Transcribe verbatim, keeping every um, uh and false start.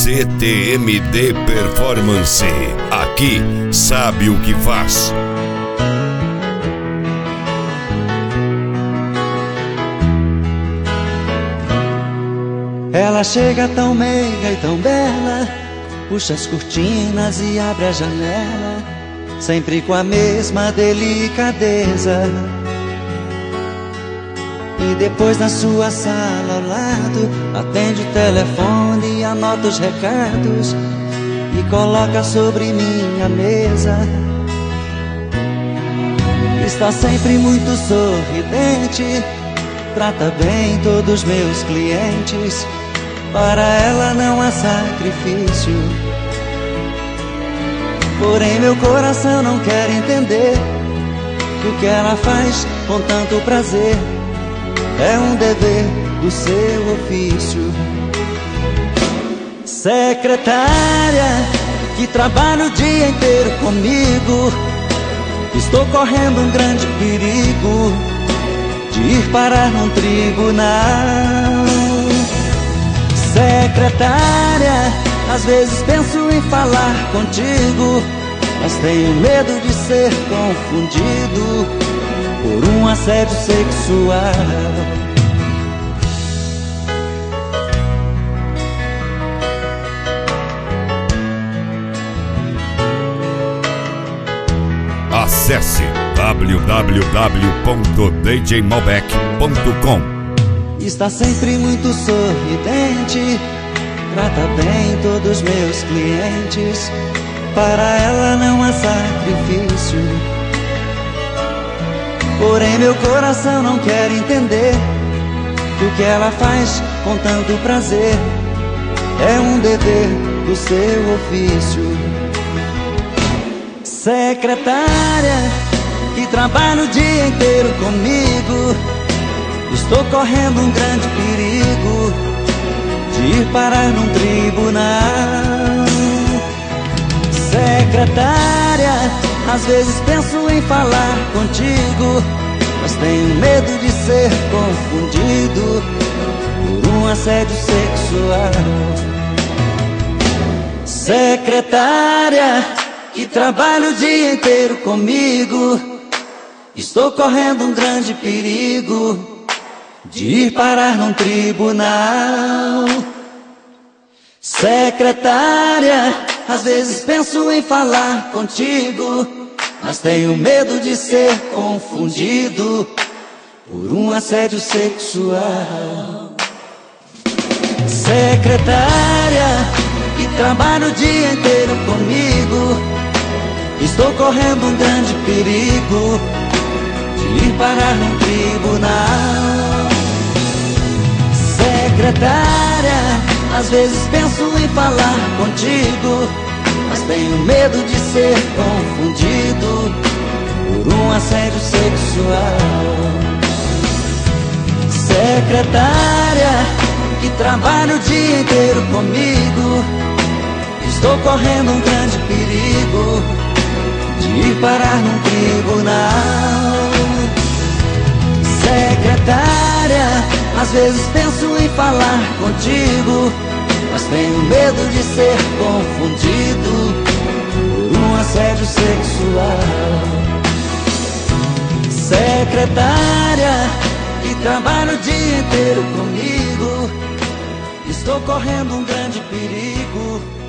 C T M D Performance. Aqui sabe o que faz. Ela chega tão meiga e tão bela, puxa as cortinas e abre a janela, sempre com a mesma delicadeza. E depois na sua sala ao lado, atende o telefone e anota os recados e coloca sobre minha mesa. Está sempre muito sorridente, trata bem todos os meus clientes. Para ela não há sacrifício, porém meu coração não quer entender que o que ela faz com tanto prazer é um dever do seu ofício. Secretária, que trabalha o dia inteiro comigo, estou correndo um grande perigo de ir parar num tribunal. Secretária, às vezes penso em falar contigo, mas tenho medo de ser confundido por um assédio sexual. Acesse w w w ponto d j malbec ponto com. Está sempre muito sorridente, trata bem todos os meus clientes. Para ela não há sacrifício, porém meu coração não quer entender que o que ela faz com tanto prazer é um dever do seu ofício. Secretária, que trabalha o dia inteiro comigo, estou correndo um grande perigo de ir parar num tribunal. Secretária, às vezes penso em falar contigo, mas tenho medo de ser confundido por um assédio sexual. Secretária, que trabalha o dia inteiro comigo, estou correndo um grande perigo de ir parar num tribunal. Secretária, às vezes penso em falar contigo, mas tenho medo de ser confundido por um assédio sexual. Secretária, que trabalha o dia inteiro comigo, estou correndo um grande perigo de ir parar num tribunal. Secretária, às vezes penso em falar contigo, mas tenho medo de ser confundido por um assédio sexual. Secretária, que trabalha o dia inteiro comigo, estou correndo um grande perigo de ir parar num tribunal. Secretária, às vezes penso em falar contigo, mas tenho medo de ser confundido por um assédio sexual. Secretária, que trabalha o dia inteiro comigo, estou correndo um grande perigo